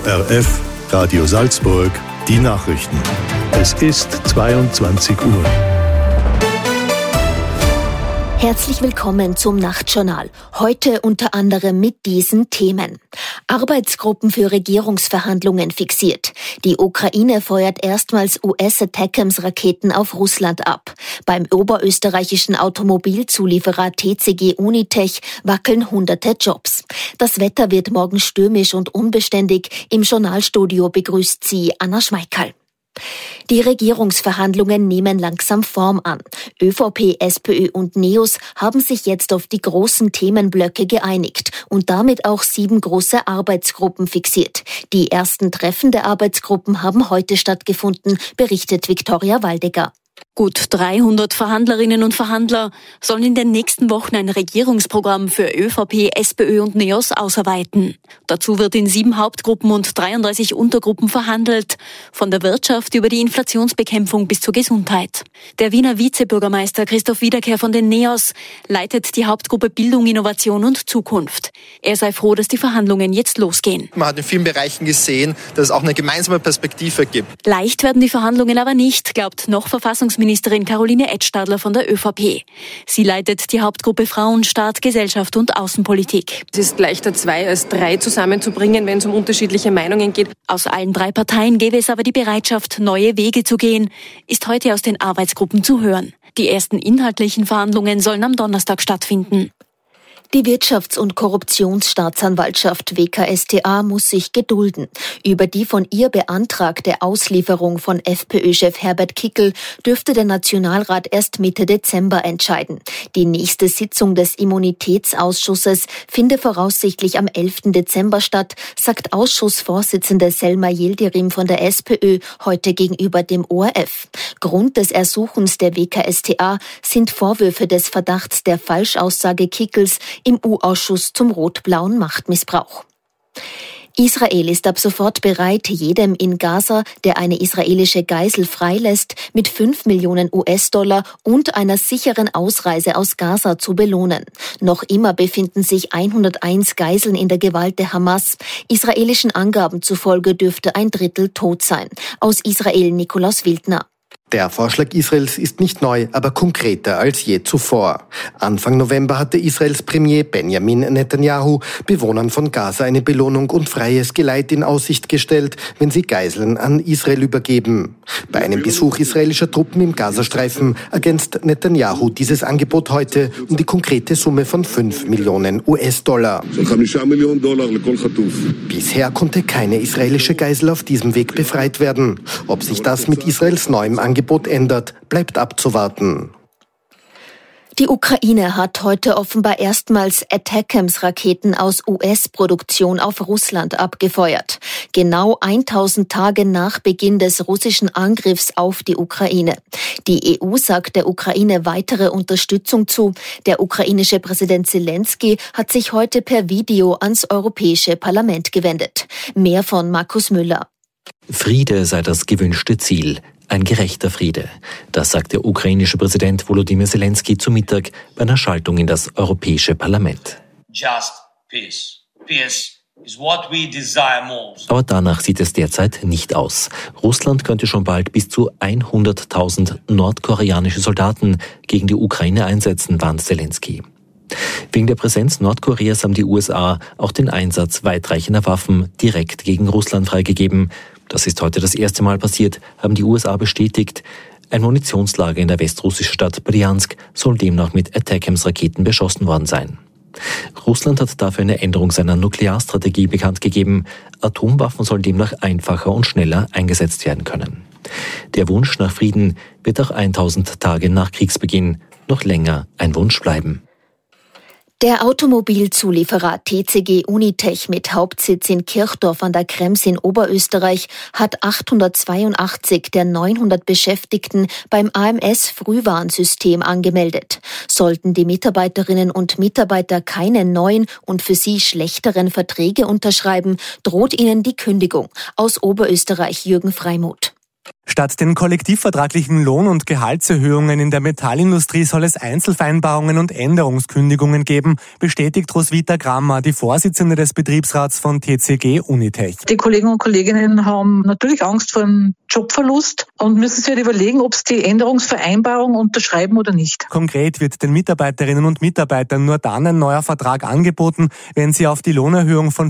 ORF, Radio Salzburg, die Nachrichten. Es ist 22 Uhr. Herzlich willkommen zum Nachtjournal. Heute unter anderem mit diesen Themen. Arbeitsgruppen für Regierungsverhandlungen fixiert. Die Ukraine feuert erstmals US-ATACMS-Raketen auf Russland ab. Beim oberösterreichischen Automobilzulieferer TCG Unitech wackeln hunderte Jobs. Das Wetter wird morgen stürmisch und unbeständig. Im Journalstudio begrüßt sie Anna Schmeikerl. Die Regierungsverhandlungen nehmen langsam Form an. ÖVP, SPÖ und NEOS haben sich jetzt auf die großen Themenblöcke geeinigt und damit auch 7 große Arbeitsgruppen fixiert. Die ersten Treffen der Arbeitsgruppen haben heute stattgefunden, berichtet Viktoria Waldecker. Gut 300 Verhandlerinnen und Verhandler sollen in den nächsten Wochen ein Regierungsprogramm für ÖVP, SPÖ und NEOS ausarbeiten. Dazu wird in 7 Hauptgruppen und 33 Untergruppen verhandelt, von der Wirtschaft über die Inflationsbekämpfung bis zur Gesundheit. Der Wiener Vizebürgermeister Christoph Wiederkehr von den NEOS leitet die Hauptgruppe Bildung, Innovation und Zukunft. Er sei froh, dass die Verhandlungen jetzt losgehen. Man hat in vielen Bereichen gesehen, dass es auch eine gemeinsame Perspektive gibt. Leicht werden die Verhandlungen aber nicht, glaubt noch Verfassungsministerin Caroline Edstadler von der ÖVP. Sie leitet die Hauptgruppe Frauen, Staat, Gesellschaft und Außenpolitik. Es ist leichter, 2 als 3 zusammenzubringen, wenn es um unterschiedliche Meinungen geht. Aus allen 3 Parteien gäbe es aber die Bereitschaft, neue Wege zu gehen, ist heute aus den Arbeitsgruppen zu hören. Die ersten inhaltlichen Verhandlungen sollen am Donnerstag stattfinden. Die Wirtschafts- und Korruptionsstaatsanwaltschaft WKStA muss sich gedulden. Über die von ihr beantragte Auslieferung von FPÖ-Chef Herbert Kickl dürfte der Nationalrat erst Mitte Dezember entscheiden. Die nächste Sitzung des Immunitätsausschusses finde voraussichtlich am 11. Dezember statt, sagt Ausschussvorsitzende Selma Yildirim von der SPÖ heute gegenüber dem ORF. Grund des Ersuchens der WKStA sind Vorwürfe des Verdachts der Falschaussage Kickls im U-Ausschuss zum rot-blauen Machtmissbrauch. Israel ist ab sofort bereit, jedem in Gaza, der eine israelische Geisel freilässt, mit 5 Millionen US-Dollar und einer sicheren Ausreise aus Gaza zu belohnen. Noch immer befinden sich 101 Geiseln in der Gewalt der Hamas. Israelischen Angaben zufolge dürfte ein Drittel tot sein. Aus Israel Nikolaus Wildner. Der Vorschlag Israels ist nicht neu, aber konkreter als je zuvor. Anfang November hatte Israels Premier Benjamin Netanyahu Bewohnern von Gaza eine Belohnung und freies Geleit in Aussicht gestellt, wenn sie Geiseln an Israel übergeben. Bei einem Besuch israelischer Truppen im Gazastreifen ergänzt Netanyahu dieses Angebot heute um die konkrete Summe von 5 Millionen US-Dollar. Bisher konnte keine israelische Geisel auf diesem Weg befreit werden. Ob sich das mit Israels neuem Angebot ändert, bleibt abzuwarten. Die Ukraine hat heute offenbar erstmals ATACMS-Raketen aus US-Produktion auf Russland abgefeuert. Genau 1000 Tage nach Beginn des russischen Angriffs auf die Ukraine. Die EU sagt der Ukraine weitere Unterstützung zu. Der ukrainische Präsident Zelensky hat sich heute per Video ans Europäische Parlament gewendet. Mehr von Markus Müller. Friede sei das gewünschte Ziel. Ein gerechter Friede. Das sagt der ukrainische Präsident Volodymyr Zelensky zu Mittag bei einer Schaltung in das Europäische Parlament. Just peace. Peace is what we desire most. Aber danach sieht es derzeit nicht aus. Russland könnte schon bald bis zu 100.000 nordkoreanische Soldaten gegen die Ukraine einsetzen, warnt Zelensky. Wegen der Präsenz Nordkoreas haben die USA auch den Einsatz weitreichender Waffen direkt gegen Russland freigegeben. Das ist heute das erste Mal passiert, haben die USA bestätigt. Ein Munitionslager in der westrussischen Stadt Bryansk soll demnach mit ATACMS-Raketen beschossen worden sein. Russland hat dafür eine Änderung seiner Nuklearstrategie bekannt gegeben. Atomwaffen sollen demnach einfacher und schneller eingesetzt werden können. Der Wunsch nach Frieden wird auch 1000 Tage nach Kriegsbeginn noch länger ein Wunsch bleiben. Der Automobilzulieferer TCG Unitech mit Hauptsitz in Kirchdorf an der Krems in Oberösterreich hat 882 der 900 Beschäftigten beim AMS-Frühwarnsystem angemeldet. Sollten die Mitarbeiterinnen und Mitarbeiter keine neuen und für sie schlechteren Verträge unterschreiben, droht ihnen die Kündigung. Aus Oberösterreich Jürgen Freimuth. Statt den kollektivvertraglichen Lohn- und Gehaltserhöhungen in der Metallindustrie soll es Einzelvereinbarungen und Änderungskündigungen geben, bestätigt Roswitha Grammer, die Vorsitzende des Betriebsrats von TCG Unitech. Die Kollegen und Kolleginnen haben natürlich Angst vor einem Jobverlust und müssen sich halt überlegen, ob sie die Änderungsvereinbarung unterschreiben oder nicht. Konkret wird den Mitarbeiterinnen und Mitarbeitern nur dann ein neuer Vertrag angeboten, wenn sie auf die Lohnerhöhung von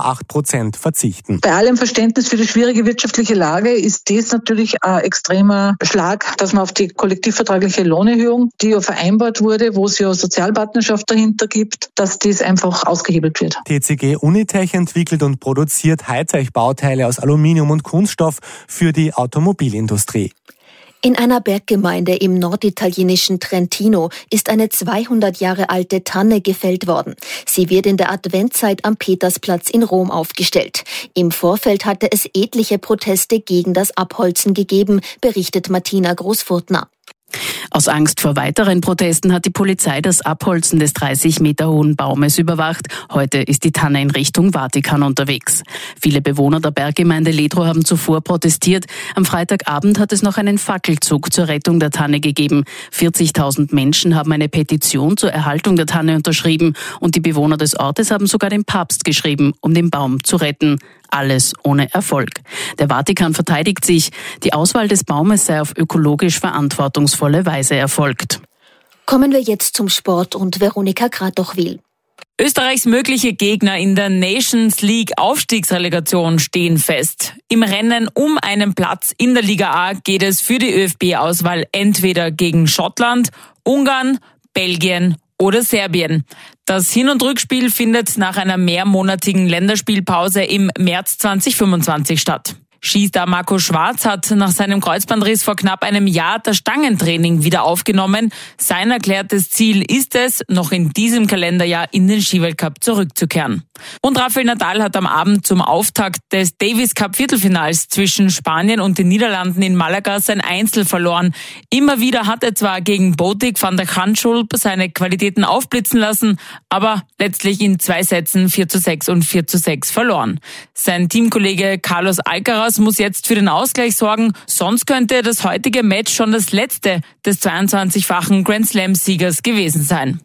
4,8% verzichten. Bei allem Verständnis für die schwierige wirtschaftliche Lage ist dies natürlich ein extremer Schlag, dass man auf die kollektivvertragliche Lohnerhöhung, die ja vereinbart wurde, wo es ja Sozialpartnerschaft dahinter gibt, dass dies einfach ausgehebelt wird. TCG Unitech entwickelt und produziert Hightech-Bauteile aus Aluminium und Kunststoff für die Automobilindustrie. In einer Berggemeinde im norditalienischen Trentino ist eine 200 Jahre alte Tanne gefällt worden. Sie wird in der Adventzeit am Petersplatz in Rom aufgestellt. Im Vorfeld hatte es etliche Proteste gegen das Abholzen gegeben, berichtet Martina Großfurtner. Aus Angst vor weiteren Protesten hat die Polizei das Abholzen des 30 Meter hohen Baumes überwacht. Heute ist die Tanne in Richtung Vatikan unterwegs. Viele Bewohner der Berggemeinde Ledro haben zuvor protestiert. Am Freitagabend hat es noch einen Fackelzug zur Rettung der Tanne gegeben. 40.000 Menschen haben eine Petition zur Erhaltung der Tanne unterschrieben und die Bewohner des Ortes haben sogar den Papst geschrieben, um den Baum zu retten. Alles ohne Erfolg. Der Vatikan verteidigt sich. Die Auswahl des Baumes sei auf ökologisch verantwortungsvolle Weise erfolgt. Kommen wir jetzt zum Sport und Veronika Kratochwil. Österreichs mögliche Gegner in der Nations League Aufstiegsrelegation stehen fest. Im Rennen um einen Platz in der Liga A geht es für die ÖFB-Auswahl entweder gegen Schottland, Ungarn, Belgien oder Serbien. Das Hin- und Rückspiel findet nach einer mehrmonatigen Länderspielpause im März 2025 statt. Skistar Marco Schwarz hat nach seinem Kreuzbandriss vor knapp einem Jahr das Stangentraining wieder aufgenommen. Sein erklärtes Ziel ist es, noch in diesem Kalenderjahr in den Skiweltcup zurückzukehren. Und Rafael Nadal hat am Abend zum Auftakt des Davis Cup Viertelfinals zwischen Spanien und den Niederlanden in Malaga sein Einzel verloren. Immer wieder hat er zwar gegen Botic van der Grandschulp seine Qualitäten aufblitzen lassen, aber letztlich in 2 Sätzen 4:6 und 4:6 verloren. Sein Teamkollege Carlos Alcaraz muss jetzt für den Ausgleich sorgen, sonst könnte das heutige Match schon das letzte des 22-fachen Grand Slam-Siegers gewesen sein.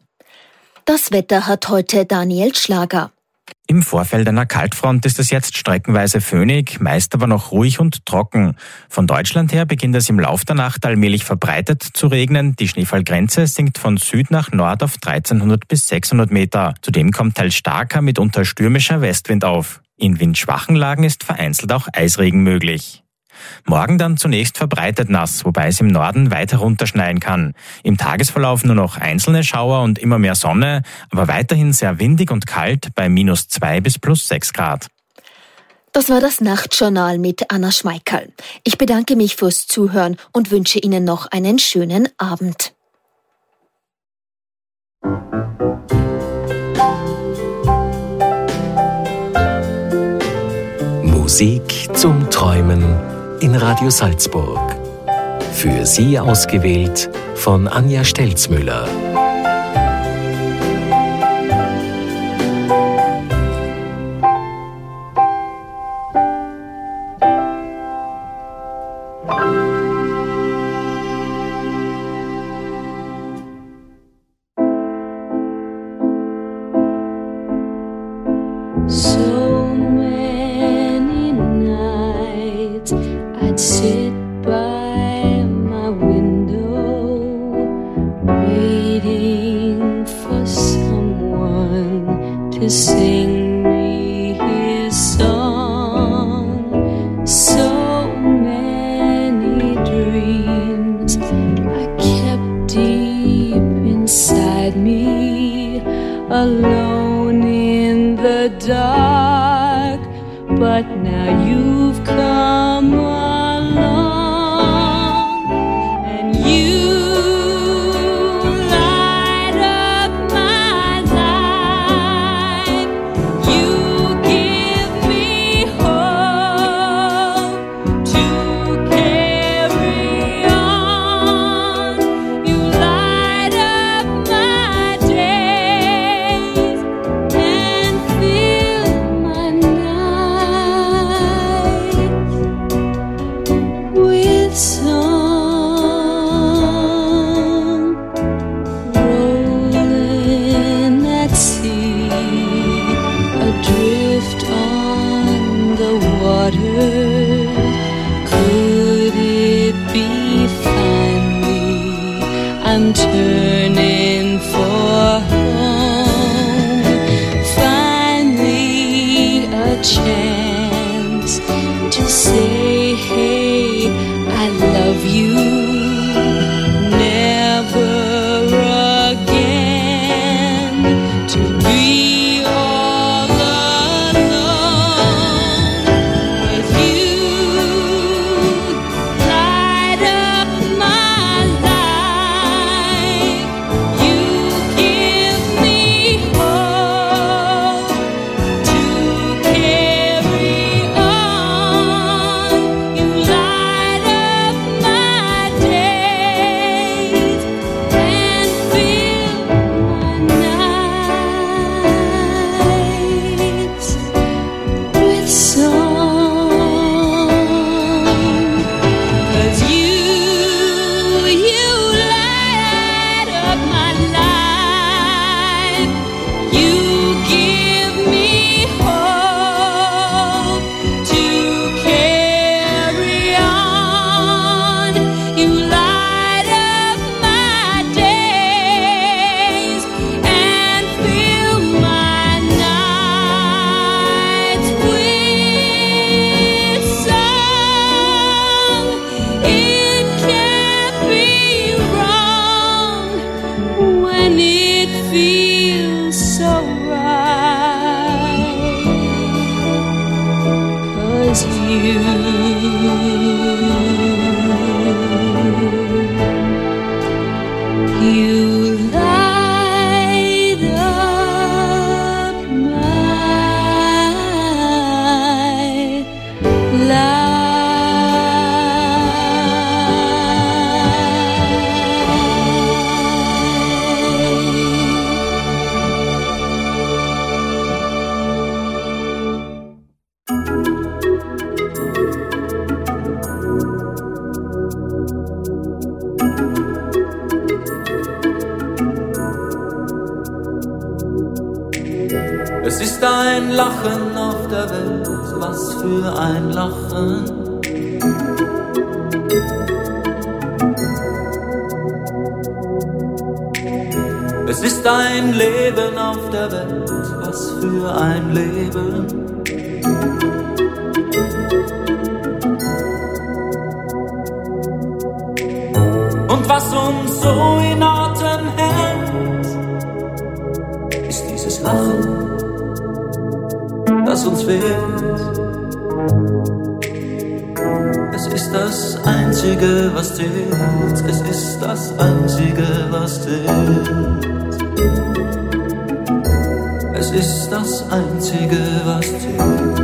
Das Wetter hat heute Daniel Schlager. Im Vorfeld einer Kaltfront ist es jetzt streckenweise föhnig, meist aber noch ruhig und trocken. Von Deutschland her beginnt es im Lauf der Nacht allmählich verbreitet zu regnen. Die Schneefallgrenze sinkt von Süd nach Nord auf 1300 bis 600 Meter. Zudem kommt teils starker, mitunter stürmischer Westwind auf. In windschwachen Lagen ist vereinzelt auch Eisregen möglich. Morgen dann zunächst verbreitet nass, wobei es im Norden weiter runterschneien kann. Im Tagesverlauf nur noch einzelne Schauer und immer mehr Sonne, aber weiterhin sehr windig und kalt bei -2 bis +6 Grad. Das war das Nachtjournal mit Anna Schmeikerl. Ich bedanke mich fürs Zuhören und wünsche Ihnen noch einen schönen Abend. Musik zum Träumen in Radio Salzburg. Für Sie ausgewählt von Anja Stelzmüller. So many nights I'd sit by my window, waiting for someone to sing me his song. So many dreams I kept deep inside me, alone in the dark, but now you've come along. Es ist ein Lachen auf der Welt, was für ein Lachen. Es ist ein Leben auf der Welt, was für ein Leben. Und was uns so in Atem hält, ist dieses Lachen, das uns fehlt. Es ist das Einzige, was zählt. Es ist das Einzige, was zählt. Es ist das Einzige, was zählt.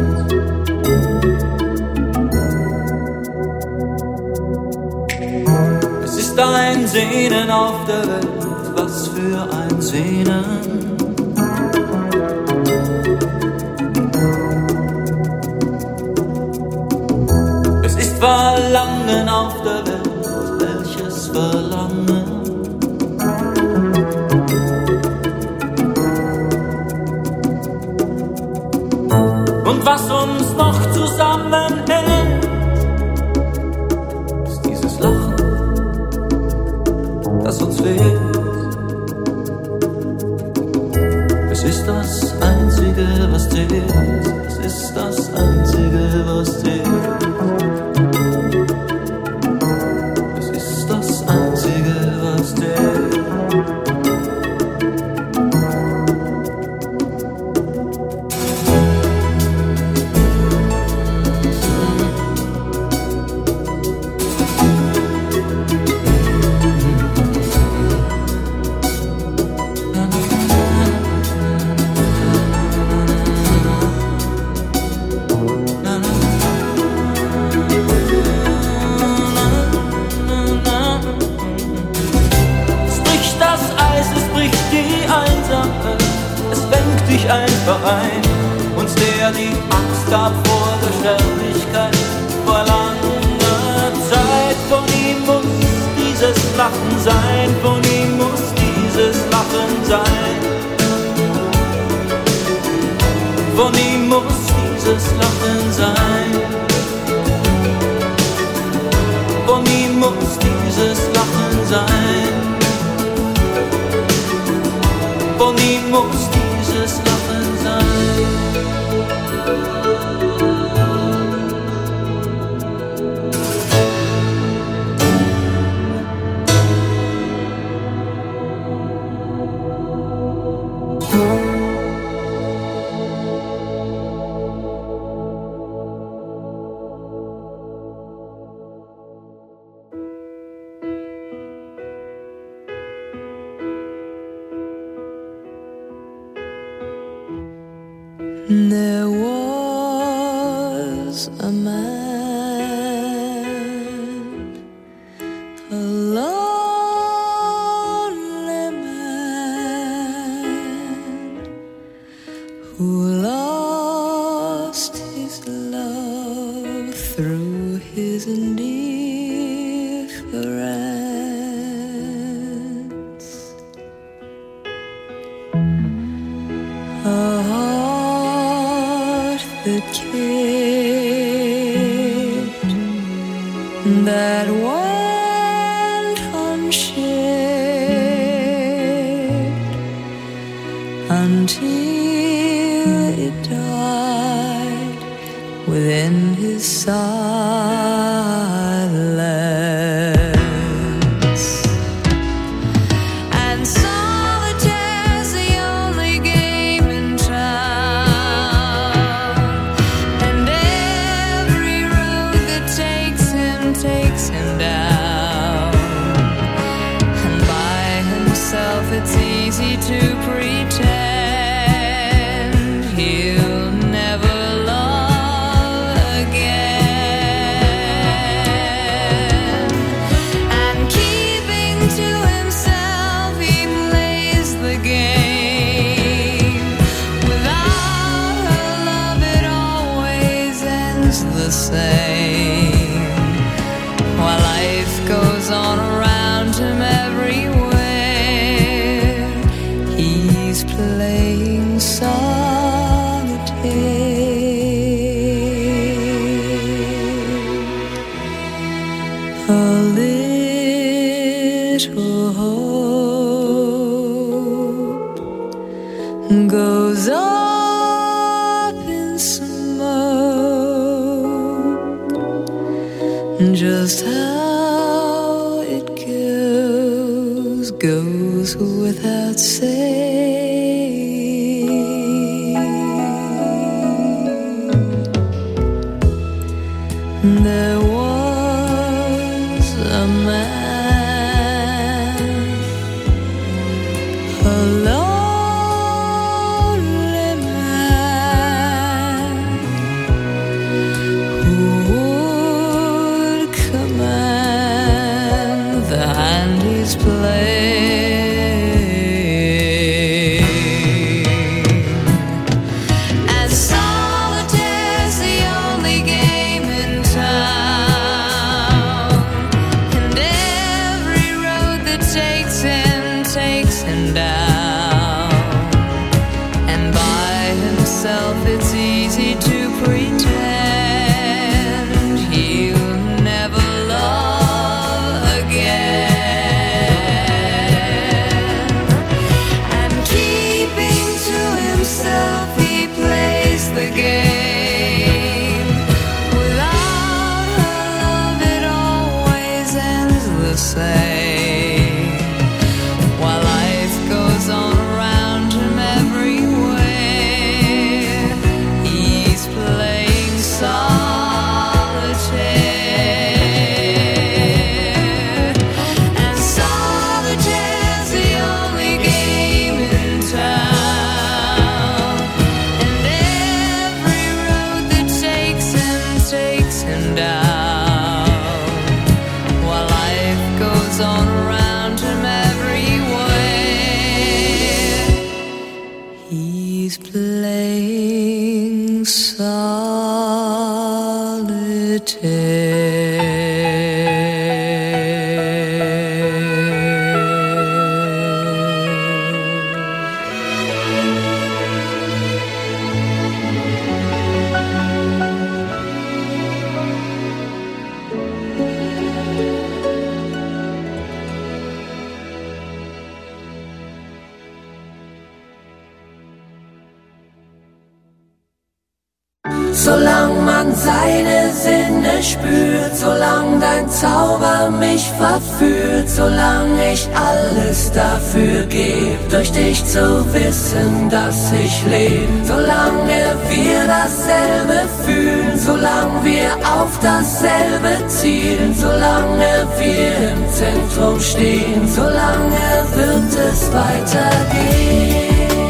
Es ist ein Sehnen auf der Welt, was für ein Sehnen. Es ist Verlangen auf der Welt, welches Verlangen. Und was uns noch zusammenhält, ist dieses Lachen, das uns fehlt. Es ist das Einzige, was zählt. Es ist das Einzige, was zählt. Es ist das Einzige, was zählt. Einfach ein, uns der die Angst gab vor der Sterblichkeit, vor langer Zeit. Von ihm muss dieses Lachen sein, von ihm muss dieses Lachen sein. Von ihm muss dieses Lachen sein. Von ihm muss dieses Lachen sein. Von ihm muss dieses Lachen sein. There was a man, a lonely man, who lost his love through his indifference. That cared, that went unshared until it died within his silence. And solitaire's the only game in town. Takes him down, and by himself it's easy to pretend he'll never love again. A little hope goes up in smoke. Just how it goes without saying. There was a man, a lonely man, who would command the hand he's playing. And solitaire's the only game in town, and every road that takes him down. And by himself it's easy to pretend he'll never love again. And keeping to himself he plays the game. Without her love it always ends the same. While life goes on around him everywhere, he's playing solitaire. And solitaire's the only game in town, and every road that takes him down. While life goes on around him everywhere, he's playing Solang man seine Sinne spürt, solang dein Zauber mich verführt, solang ich alles dafür geb, durch dich zu wissen, dass ich leb. Solange wir dasselbe fühlen, solange wir auf dasselbe zielen, solange wir im Zentrum stehen, solange wird es weitergehen.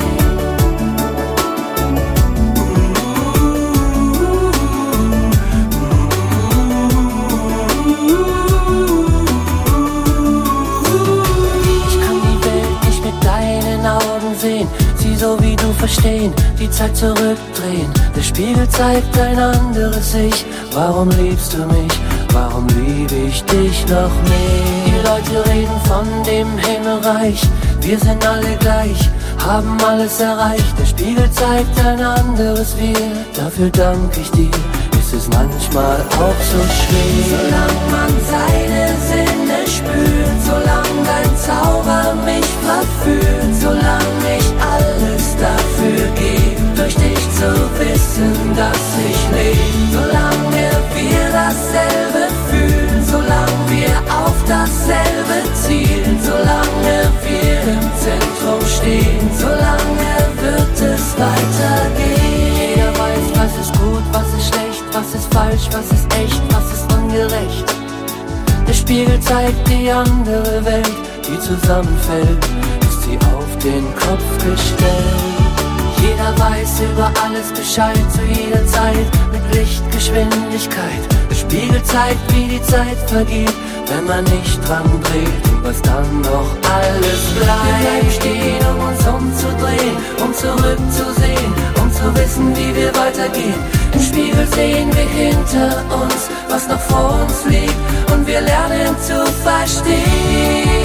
Sie so wie du verstehen, die Zeit zurückdrehen. Der Spiegel zeigt ein anderes Ich. Warum liebst du mich? Warum liebe ich dich noch mehr? Die Leute reden von dem Himmelreich. Wir sind alle gleich, haben alles erreicht. Der Spiegel zeigt ein anderes Wir. Dafür danke ich dir. Ist es manchmal auch so schwer. Solange man seine Sinne spürt, solange dein Zauber mich verführt, solange ich alles dafür gebe, durch dich zu wissen, dass ich lebe. Solange wir dasselbe fühlen, solange wir auf dasselbe zielen, solange wir im Zentrum stehen, solange wird es weitergehen. Jeder weiß, was ist gut, was ist schlecht, was ist falsch, was ist echt, was ist ungerecht. Der Spiegel zeigt die andere Welt, die zusammenfällt, ist sie auf den Kopf gestellt. Jeder weiß über alles Bescheid, zu jeder Zeit, mit Lichtgeschwindigkeit. Der Spiegel zeigt, wie die Zeit vergeht, wenn man nicht dran dreht und was dann noch alles bleibt. Wir bleiben stehen, um uns umzudrehen, um zurückzusehen, um zu wissen, wie wir weitergehen. Im Spiegel sehen wir hinter uns, was noch vor uns liegt, und wir lernen zu verstehen.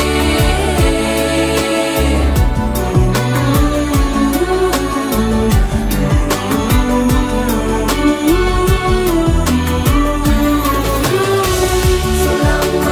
Solange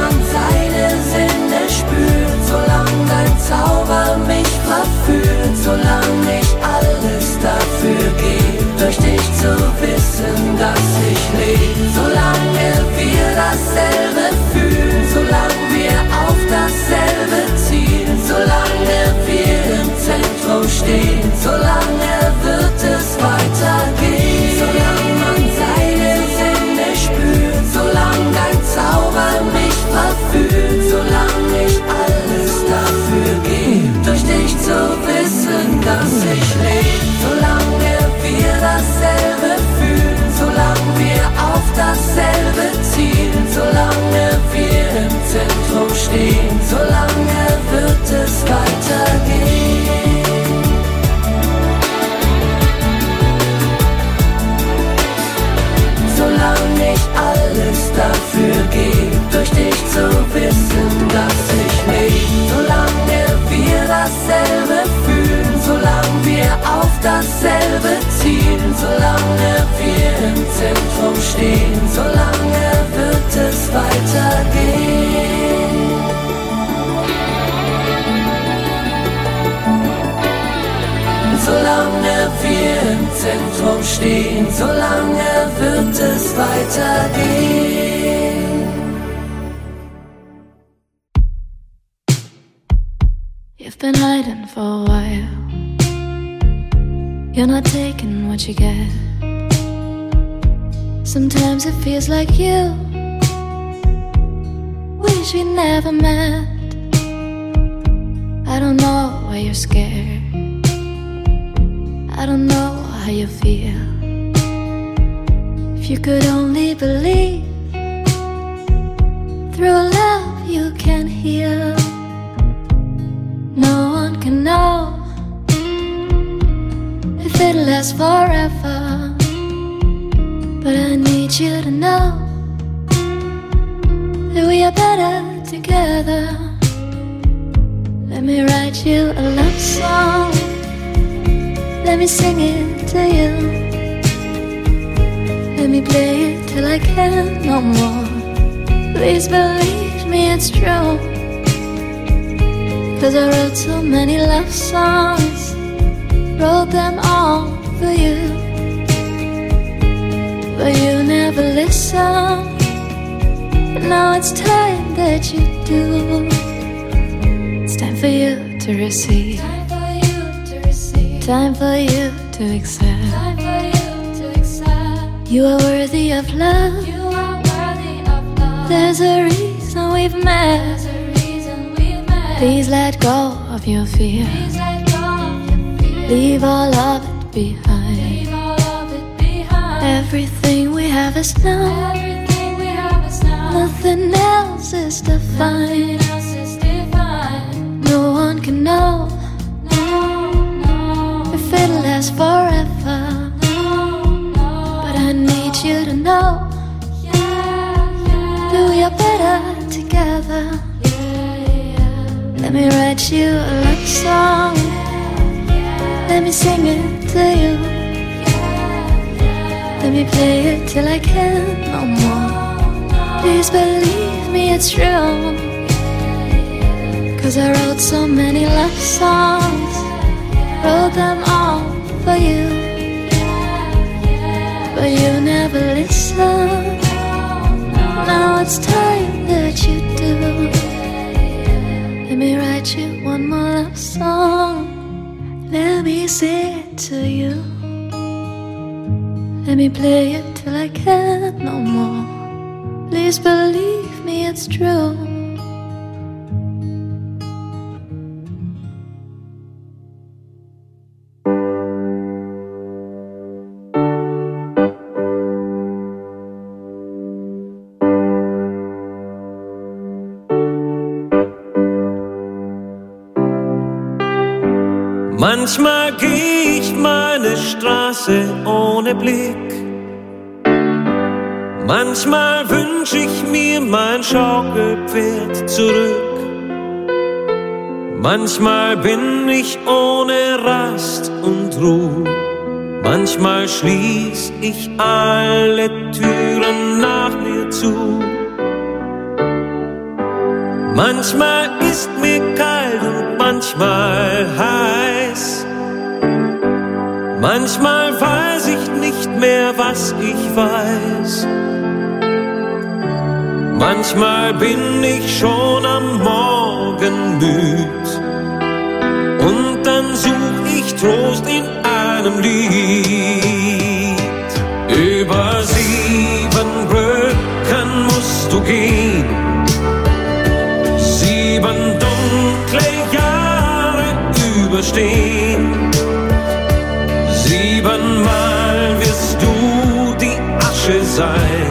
stehen, solange wird es weitergehen. You've been hiding for a while. You're not taking what you get. Sometimes it feels like you wish we never met. I don't know why you're scared. I don't know how you feel. If you could only believe, through love you can heal. No one can know if it'll last forever, but I need you to know that we are better together. Let me write you a love song. Let me sing it to you. Let me play it till I can't no more. Please believe me, it's true. 'Cause I wrote so many love songs, wrote them all for you, but you never listen. But now it's time that you do. It's time for you to receive. Time for you to accept. You are worthy of love. There's a reason we've met. Please let go of your fear. Leave all of it behind. Everything we have is now. Nothing else is defined. No one can know if it'll last forever, but I need you to know that we are better together. Let me write you a love song. Let me sing it to you. Let me play it till I can't no more. Please believe me, it's true. 'Cause I wrote so many love songs, wrote them all for you, but you never listen. Now it's time that you do. Let me write you one more love song. Let me sing it to you. Let me play it till I can't no more. Please believe me, it's true. Manchmal geh ich meine Straße ohne Blick. Manchmal wünsch ich mir mein Schaukelpferd zurück. Manchmal bin ich ohne Rast und Ruhe. Manchmal schließ ich alle Türen nach mir zu. Manchmal ist mir kalt und manchmal heiß. Manchmal weiß ich nicht mehr, was ich weiß. Manchmal bin ich schon am Morgen müd und dann such ich Trost in einem Lied. Über 7 Brücken musst du gehen, 7 dunkle Jahre überstehen. 7-mal wirst du die Asche sein,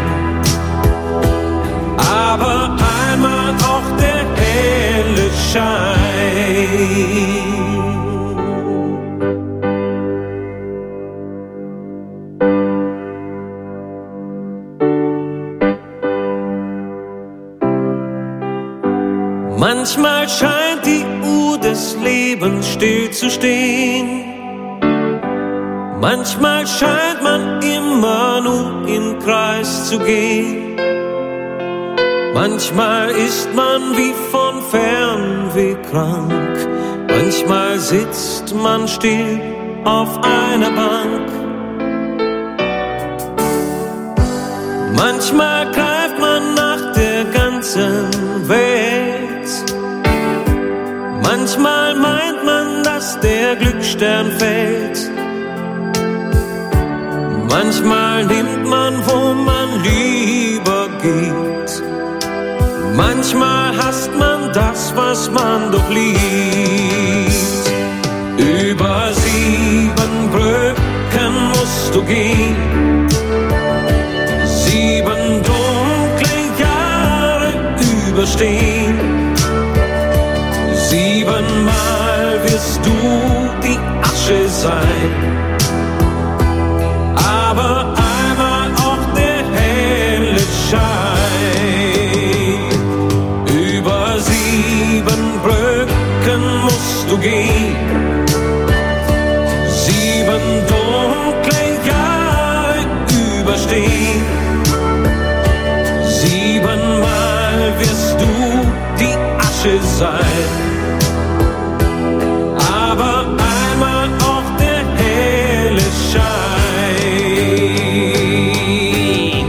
aber einmal auch der helle Schein. Manchmal scheint die Uhr des Lebens still zu stehen. Manchmal scheint man immer nur im Kreis zu gehen. Manchmal ist man wie von Fernweh krank. Manchmal sitzt man still auf einer Bank. Manchmal greift man nach der ganzen Welt. Manchmal meint man, dass der Glücksstern fällt. Manchmal nimmt man, wo man lieber geht. Manchmal hasst man das, was man doch liebt. Über 7 Brücken musst du gehen. 7 dunkle Jahre überstehen. 7-mal wirst du die Asche sein. Aber einmal auch der helle Schein. Über 7 Brücken musst du gehen. 7 dunkle Jahre überstehen. 7-mal wirst du die Asche sein. Aber einmal auch der helle Schein.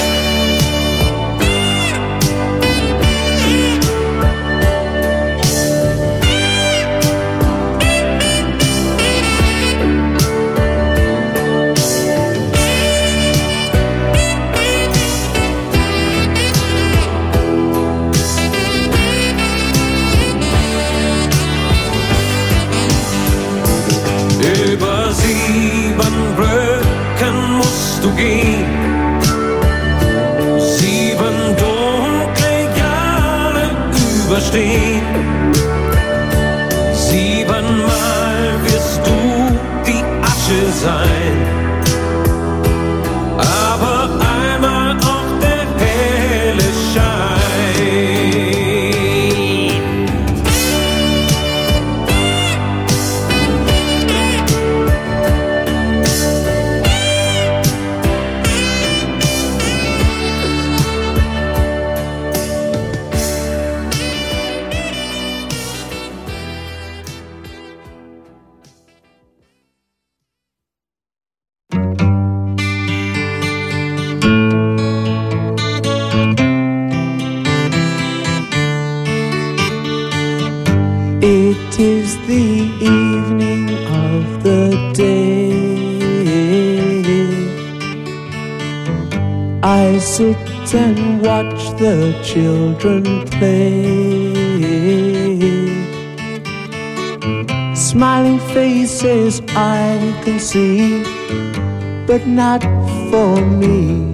Über 7 Brücken musst du gehen. 7 dunkle Jahre überstehen. 7-mal wirst du die Asche sein. Aber einmal auch der helle Schein. It is the evening of the day. I sit and watch the children play. Smiling faces I can see, but not for me.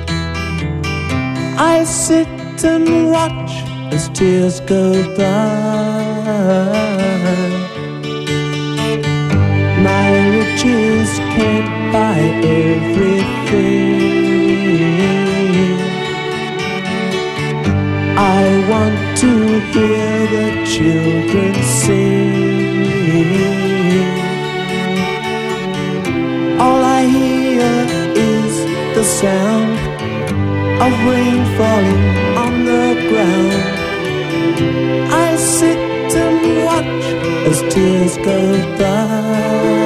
I sit and watch as tears go by. My riches can't buy everything. I want to hear the children sing. All I hear is the sound of rain falling on the ground. I sit and watch as tears go by.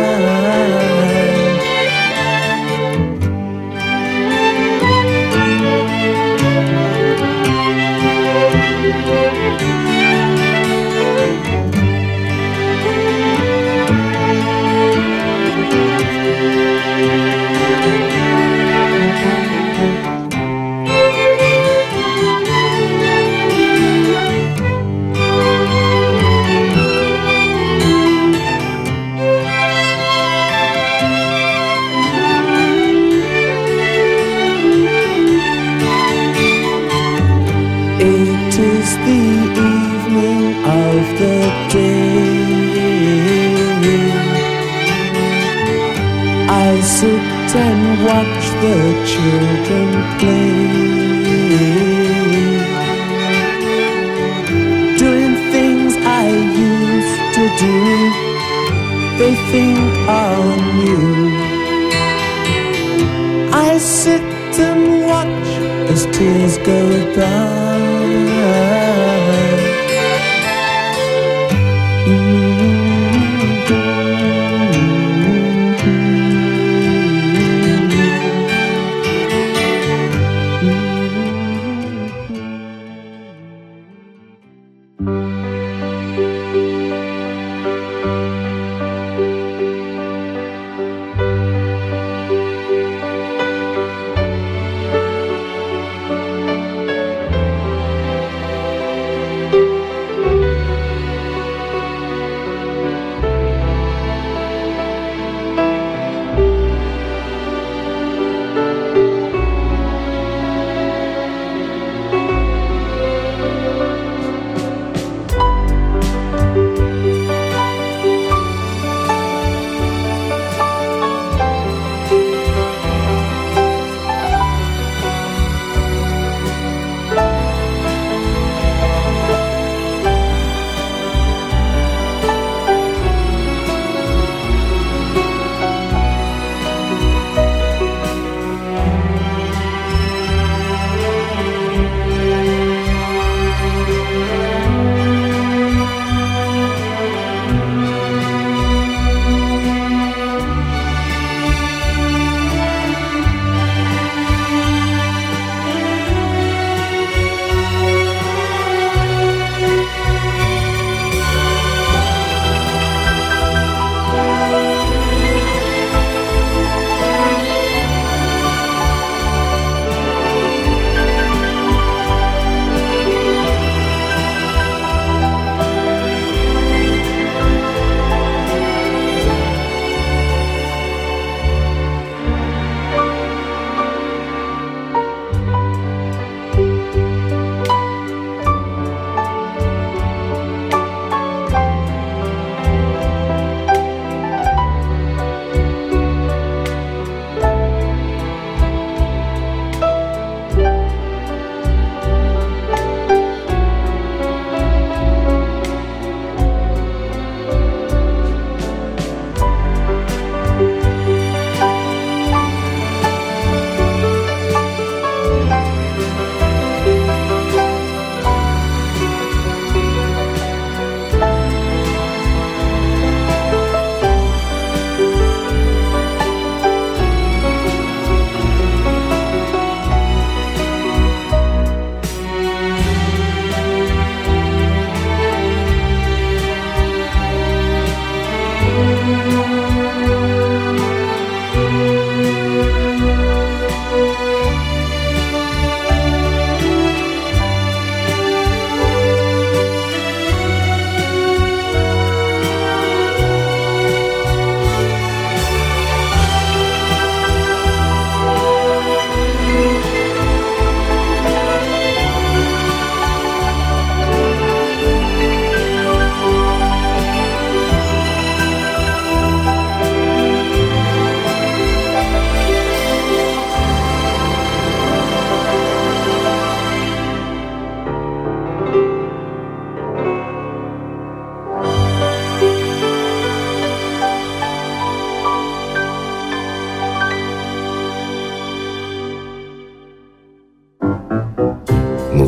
I sit and watch the children play, doing things I used to do, they think are new. I sit and watch as tears go by.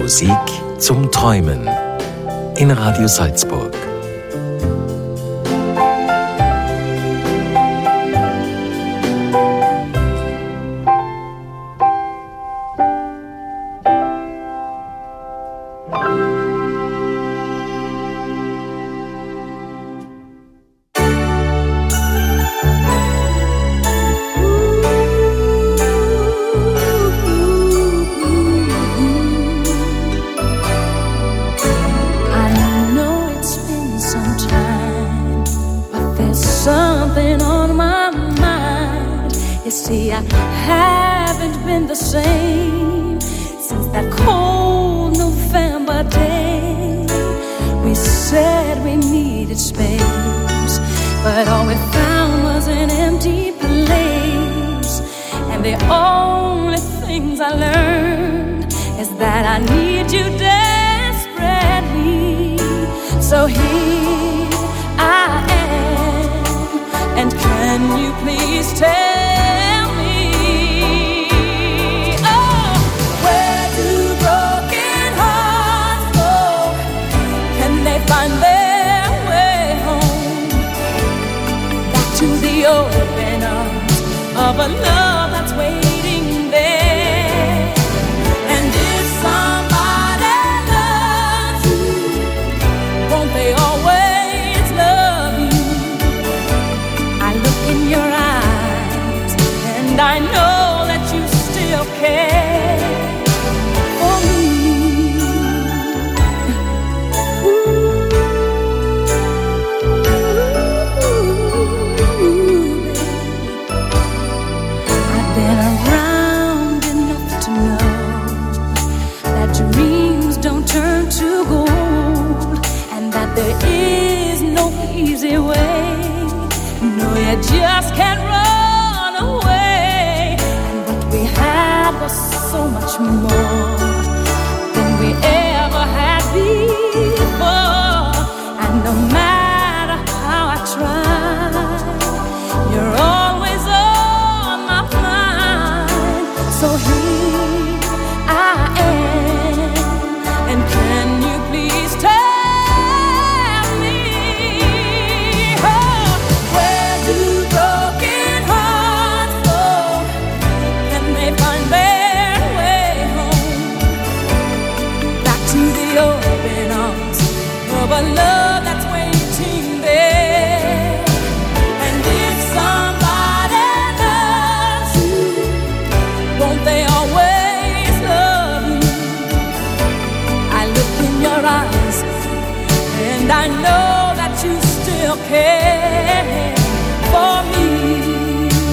Musik zum Träumen in Radio Salzburg. See, I haven't been the same since that cold November day. We said we needed space, but all we found was an empty place. And the only things I learned is that I need you desperately. So here I am, and can you please tell find their way home back to the open arms of a love that's waiting there. And if somebody loves you, won't they always love you? I look in your eyes and I know that you still care for me. Turn to gold, and that there is no easy way. No, you just can't run away. And what we had was so much more than we ever had before. And no matter how I try, you're always on my mind. So here I am. And can you please tell me, where do broken hearts go? Can they find their way home back to the open arms of a love that's waiting there? And if somebody loves you, won't they always love you? I look in your eyes, and I know that you still care for me.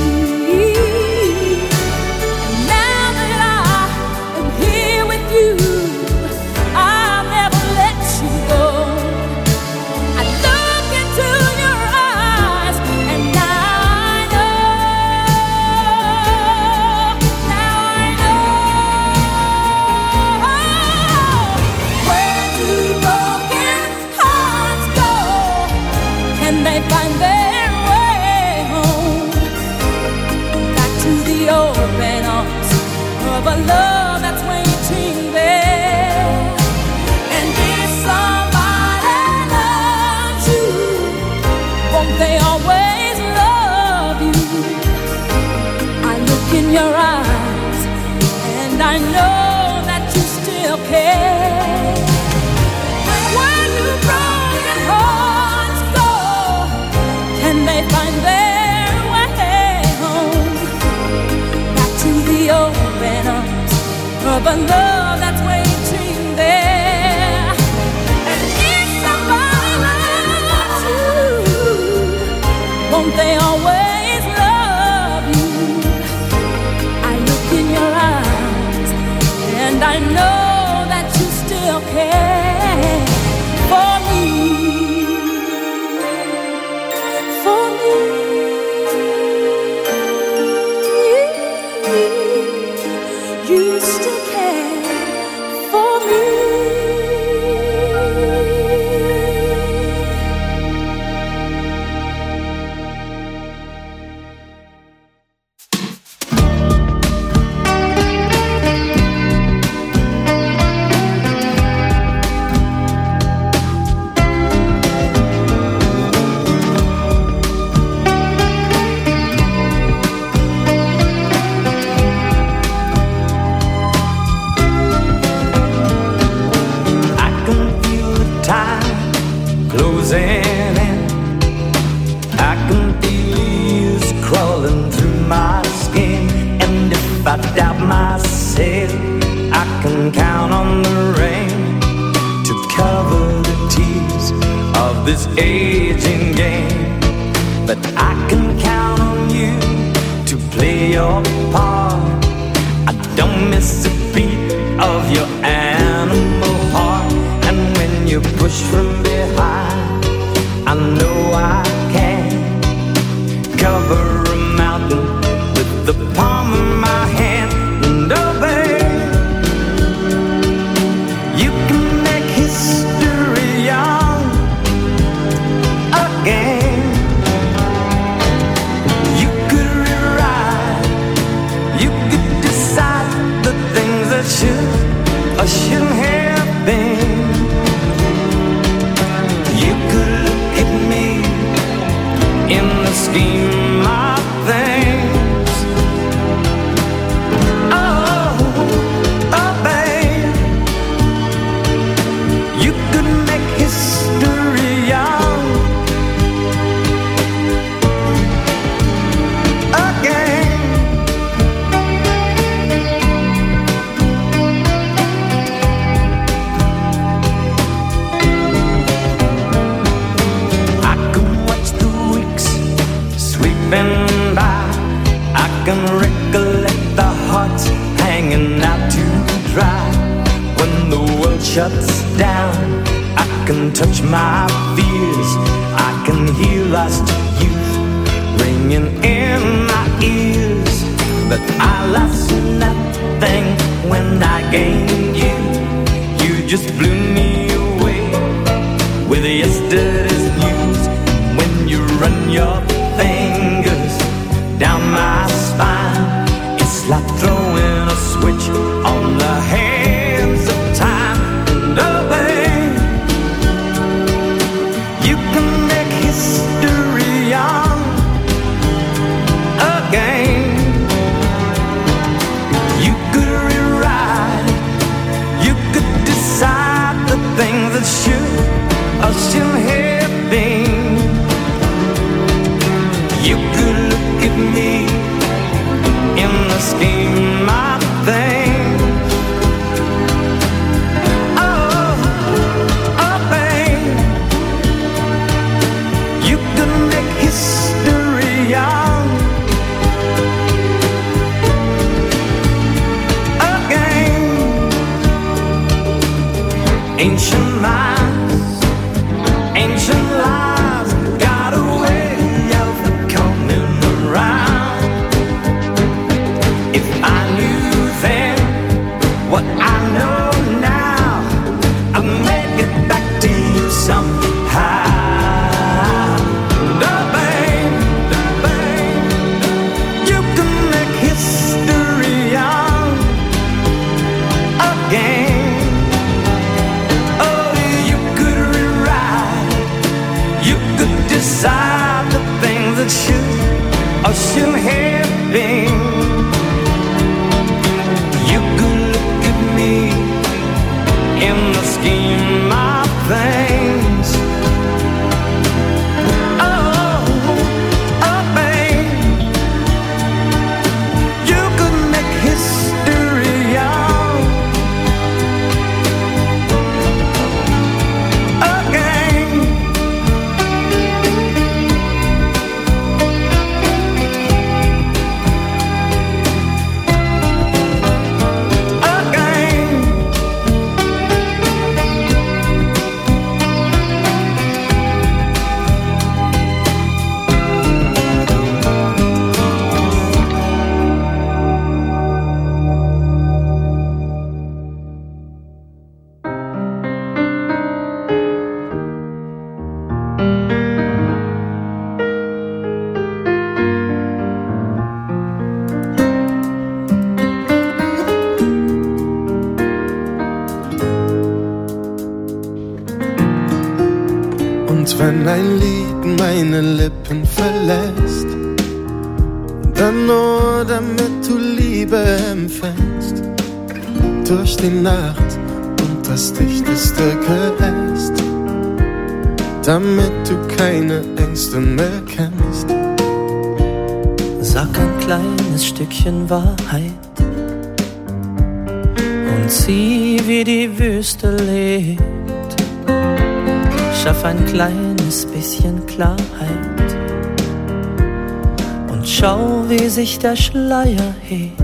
And now that I am here with you, I'll never let you go. I look into your eyes, and now I know. Where do broken hearts go? Can they find their way home back to the open arms of a love that's waiting there? And if somebody loves you, won't they always love you? I look in your eyes, and I know that you still care. Where do broken hearts go? Can they find their way home back to the open arms of a love that's waiting there? And if somebody loves you, won't they always love you? I look in your eyes, and I know that you still care for me. For me, you still care. closing in. I can feel years crawling through my skin. And if I doubt myself, I can count on the rain to cover the tears of this aging game. But I can count on you to play your part. I don't miss a beat of your animal heart. And when you push from behind, I know I can cover a mountain with the palm of my hand. And oh babe, you can make history young again. You could rewrite, you could decide the things that should or shouldn't have been. You could look at me in the scheme of things. Oh, oh babe, you could make history young again. I can watch the weeks sweeping by. I can recollect the hearts hanging out to dry. When the world shuts down, I can touch my fears. I can hear lost youth ringing in my ears. But I lost nothing when I gained you. You just blew me away with yesterday's news. When you run your fingers down my spine, it's like throwing a switch on the hands of time. And oh babe, you can make history young again. You could rewrite, you could decide the things that should or shouldn't have been. You could look at me in the scheme of things. Oh, oh babe, you could make history young again. Ancient minds, ancient lives got a way of coming around. If I knew then what I know now, I'd make it back to you somehow. Oh babe, you can make history young again. Oh, you could rewrite, you could decide the things that should or shouldn't have been. You could look at me in the scheme of things. Oh, oh babe, you could make history young again. Und wenn ein Lied meine Lippen verlässt, dann nur damit du Liebe empfängst, durch die Nacht und das dichteste Geäst. damit du keine Ängste mehr kennst. Sag ein kleines Stückchen Wahrheit und sieh, wie die Wüste lebt. Schaff ein kleines bisschen Klarheit und schau, wie sich der Schleier hebt.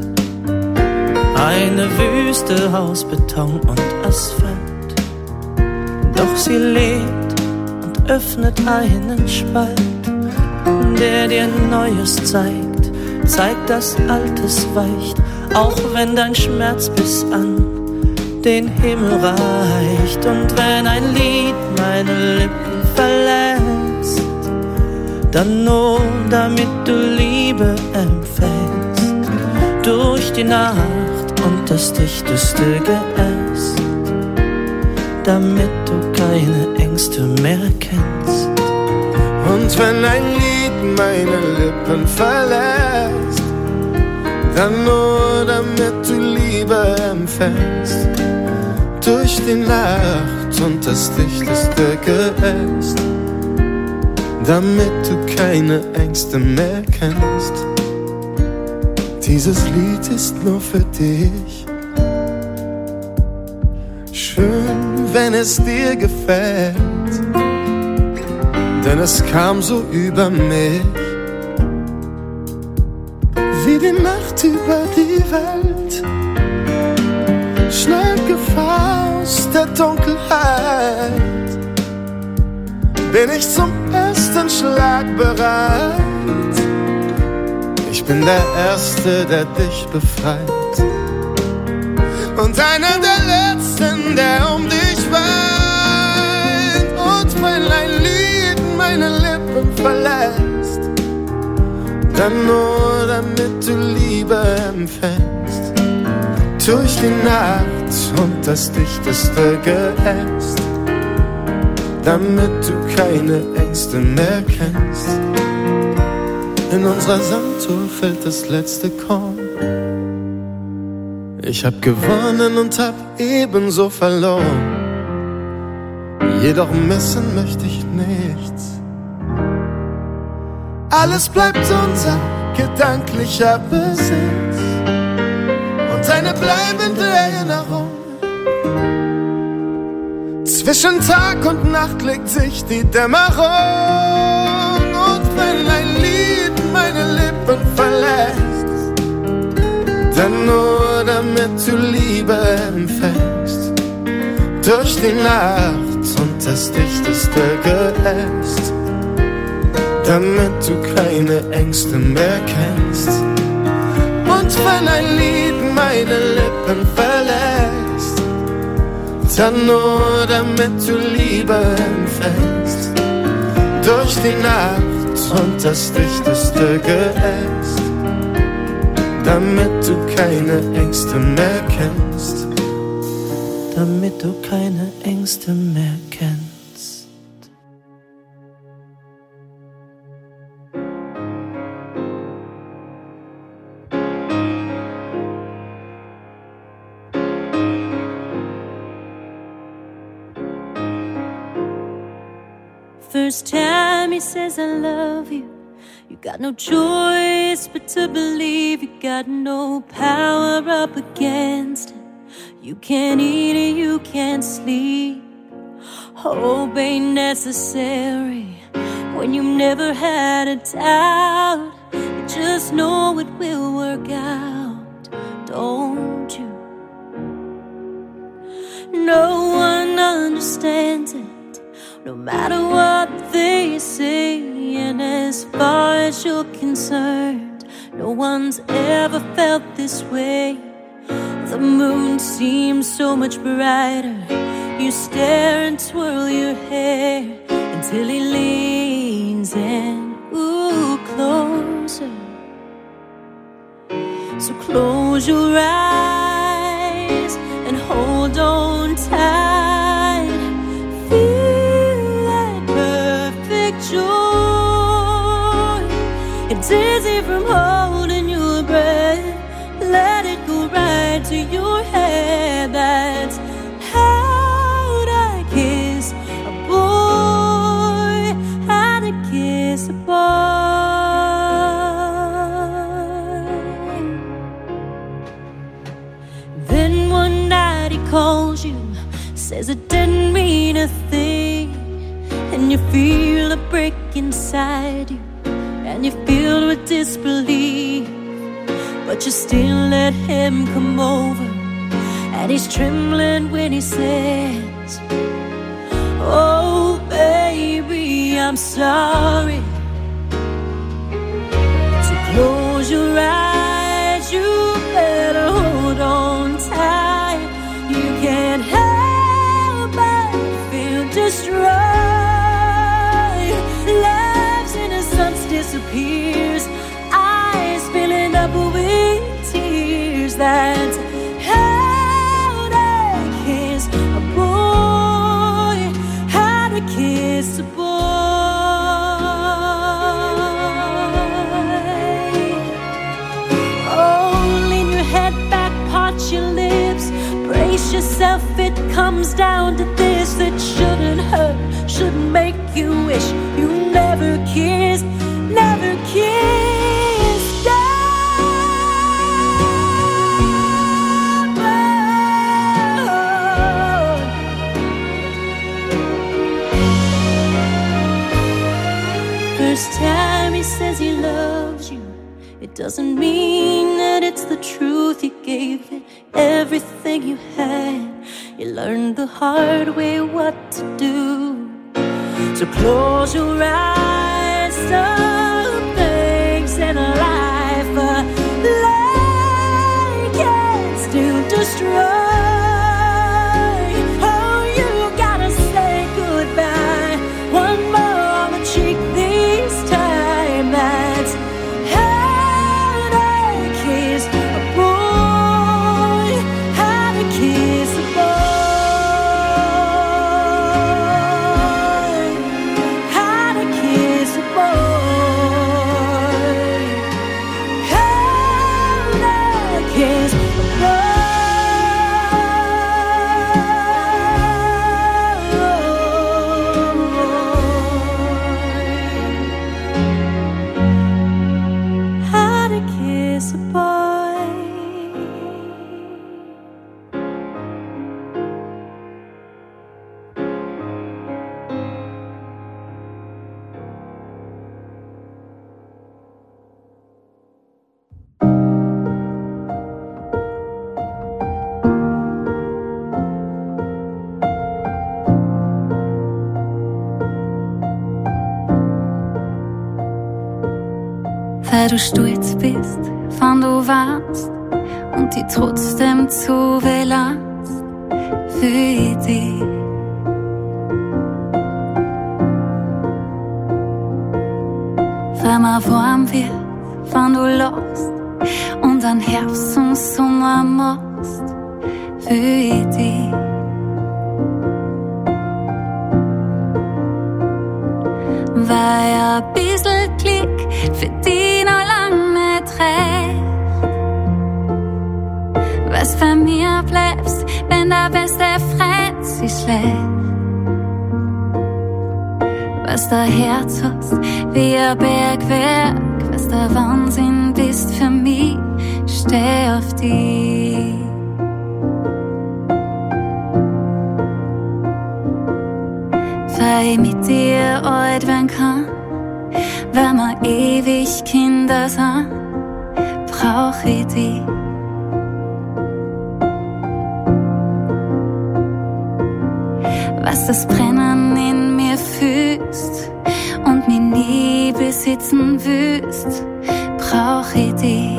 Eine Wüste aus Beton und Asphalt, doch sie lebt und öffnet einen Spalt, der dir Neues zeigt, dass Altes weicht, auch wenn dein Schmerz bis an den Himmel reicht. Und wenn ein Lied meine Lippen verlässt, dann nur damit du Liebe empfängst, durch die Nacht und das dichteste Geäst, damit du keine Ängste mehr kennst. Und wenn ein Lied meine Lippen verlässt, dann nur damit du Liebe empfängst, durch die Nacht und das dichteste Geäst, damit du keine Ängste mehr kennst. Dieses Lied ist nur für dich. Schön, wenn es dir gefällt, denn es kam so über mich, wie die Nacht über die Welt. Schnell Faust der Dunkelheit, bin ich zum ersten Schlag bereit. Ich bin der Erste, der dich befreit, und einer der Letzten, der um dich weint. Und wenn ein Lied meine Lippen verlässt, dann nur damit du Liebe empfängst, durch die Nacht und das dichteste Geäst, damit du keine Ängste mehr kennst. In unserer Sanduhr fällt das letzte Korn. Ich hab gewonnen und hab ebenso verloren, jedoch missen möchte ich nichts. Alles bleibt unser gedanklicher Besitz und eine bleibende Erinnerung. Zwischen Tag und Nacht legt sich die Dämmerung. Und wenn ein Lied meine Lippen verlässt, dann nur damit du Liebe empfängst, durch die Nacht und das dichteste Geäst, damit du keine Ängste mehr kennst. Und wenn ein Lied meine Lippen verlässt, dann nur damit du Liebe empfängst, durch die Nacht und das dichteste Geäst, damit du keine Ängste mehr kennst, damit du keine Ängste mehr kennst. First time he says I love you, you got no choice but to believe. You got no power up against it. You can't eat and you can't sleep. Hope ain't necessary when you never had a doubt. You just know it will work out, don't you? No one understands it, no matter what they say. And as far as you're concerned, no one's ever felt this way. The moon seems so much brighter. You stare and twirl your hair until he leans in, ooh, closer. So close your eyes and hold on tight. Feel that perfect joy. You're dizzy from holding your breath. Let it go right to your head. That's how I kiss a boy. says it didn't mean a thing. And you feel a break inside you, and you're filled with disbelief, but you still let him come over, and he's trembling when he says, oh baby, I'm sorry. So close your eyes, you better hold on tight. You can't help but feel destroyed. Love's innocence disappears, eyes filling up with tears. That's how to kiss a boy, how to kiss a boy. Oh, lean your head back, part your lips, brace yourself, it comes down to this. It shouldn't hurt, shouldn't make you wish you never kissed, never kissed. First time he says he loves you, it doesn't mean that it's the truth. You gave it everything you had. You learned the hard way what to do. So close your eyes, some things in life can still destroy. Oh, you gotta say goodbye, one more on the cheek this time. That's how to kiss a boy, how to kiss a boy. Weil du stolz bist, wann du warst und die trotzdem zu belast für dich. Weil mir warm wird, wann du lachst und an Herbst und Sommer machst für dich. Weil ein bisschen Glück für dich noch lang nicht reicht. Was für mir bleibst, wenn der beste Freund sich schlägt. Was der Herz hast, wie ein Bergwerk, was der Wahnsinn bist für mich, steh auf dich. Weil ich mit dir alt werden kann, weil wir ewig Kinder sind, brauch ich dich. Was das Brennen in mir fühlst und mich nie besitzen willst, brauch ich dich.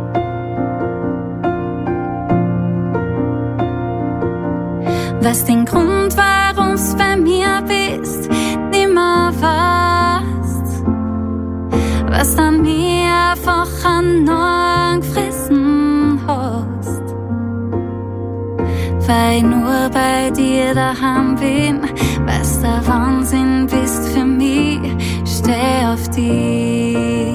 Was den Grund, warum's bei mir bist, nimmer weißt, was an mir einfach an Norn gefressen hast. Weil ich nur bei dir daheim bin, was der Wahnsinn bist für mich, steh auf dich.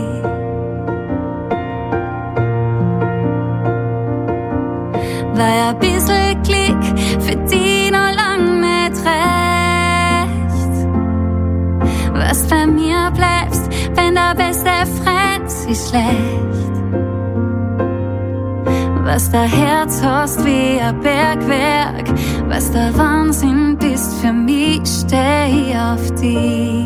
Weil ein bisschen Glück für dich noch lang nicht reicht. Was bei mir bleibst, wenn der beste Freund sich schlägt. Was der Herz hast wie ein Bergwerk, Was der Wahnsinn bist für mich, steh ich auf dich.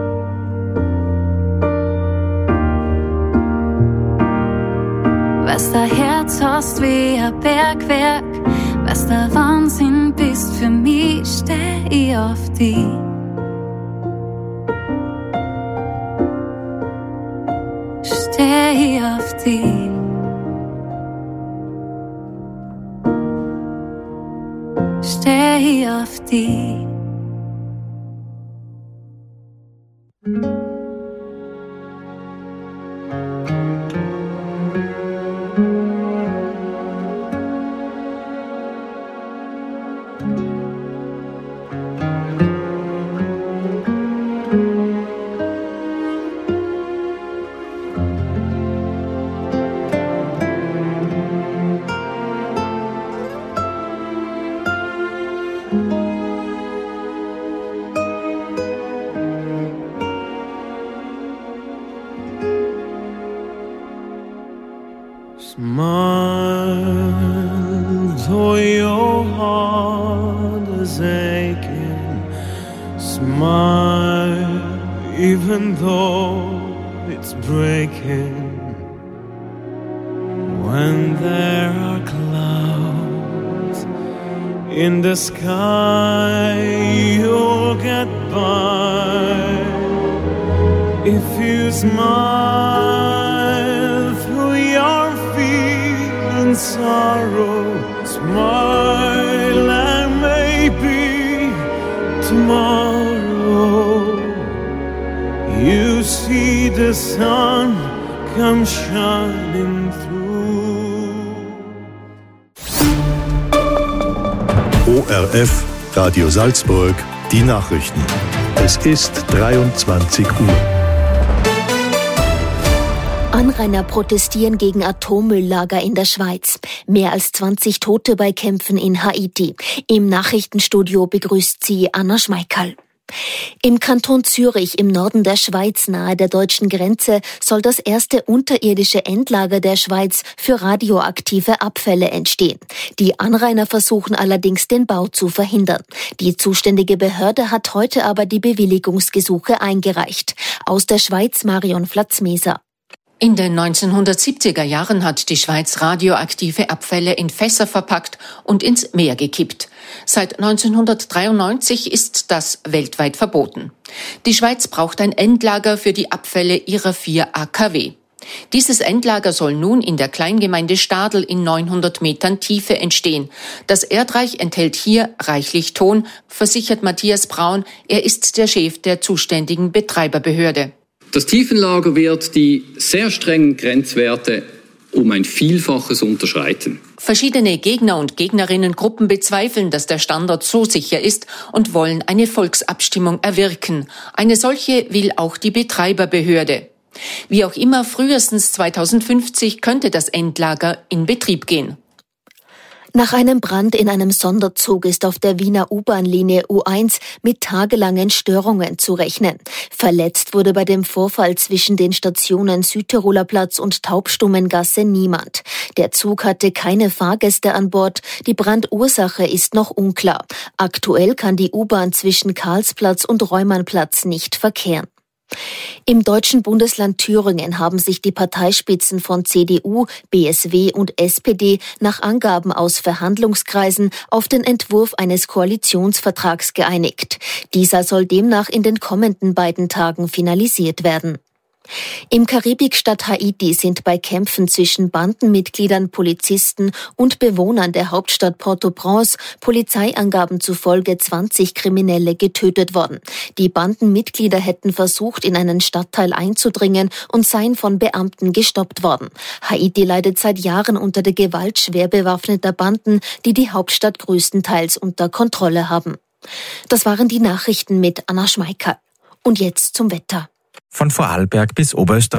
Was der Herz hast wie ein Bergwerk, was der Wahnsinn bist für mich, steh ich auf dich. Steh ich auf dich. Steh ich auf dich. Smile, though your heart is aching. Smile, even though it's breaking. When there are clouds in the sky, you'll get by. If you smile through your sorrow, smile and maybe tomorrow you see the sun come shining through. ORF Radio Salzburg, die Nachrichten. Es ist 23 Uhr. Anrainer protestieren gegen Atommülllager in der Schweiz. Mehr als 20 Tote bei Kämpfen in Haiti. Im Nachrichtenstudio begrüßt sie Anna Schmeikerl. Im Kanton Zürich im Norden der Schweiz nahe der deutschen Grenze soll das erste unterirdische Endlager der Schweiz für radioaktive Abfälle entstehen. Die Anrainer versuchen allerdings, den Bau zu verhindern. Die zuständige Behörde hat heute aber die Bewilligungsgesuche eingereicht. Aus der Schweiz Marion Flatzmeser. In den 1970er Jahren hat die Schweiz radioaktive Abfälle in Fässer verpackt und ins Meer gekippt. Seit 1993 ist das weltweit verboten. Die Schweiz braucht ein Endlager für die Abfälle ihrer 4 AKW. Dieses Endlager soll nun in der Kleingemeinde Stadl in 900 Metern Tiefe entstehen. Das Erdreich enthält hier reichlich Ton, versichert Matthias Braun. Er ist der Chef der zuständigen Betreiberbehörde. Das Tiefenlager wird die sehr strengen Grenzwerte um ein Vielfaches unterschreiten. Verschiedene Gegner und Gegnerinnengruppen bezweifeln, dass der Standort so sicher ist und wollen eine Volksabstimmung erwirken. Eine solche will auch die Betreiberbehörde. Wie auch immer, frühestens 2050 könnte das Endlager in Betrieb gehen. Nach einem Brand in einem Sonderzug ist auf der Wiener U-Bahn-Linie U1 mit tagelangen Störungen zu rechnen. Verletzt wurde bei dem Vorfall zwischen den Stationen Südtiroler Platz und Taubstummengasse niemand. Der Zug hatte keine Fahrgäste an Bord. Die Brandursache ist noch unklar. Aktuell kann die U-Bahn zwischen Karlsplatz und Reumannplatz nicht verkehren. Im deutschen Bundesland Thüringen haben sich die Parteispitzen von CDU, BSW und SPD nach Angaben aus Verhandlungskreisen auf den Entwurf eines Koalitionsvertrags geeinigt. Dieser soll demnach in den kommenden beiden Tagen finalisiert werden. Im Karibikstaat Haiti sind bei Kämpfen zwischen Bandenmitgliedern, Polizisten und Bewohnern der Hauptstadt Port-au-Prince Polizeiangaben zufolge 20 Kriminelle getötet worden. Die Bandenmitglieder hätten versucht, in einen Stadtteil einzudringen und seien von Beamten gestoppt worden. Haiti leidet seit Jahren unter der Gewalt schwer bewaffneter Banden, die die Hauptstadt größtenteils unter Kontrolle haben. Das waren die Nachrichten mit Anna Schmeikerl. Und jetzt zum Wetter. Von Vorarlberg bis Oberösterreich.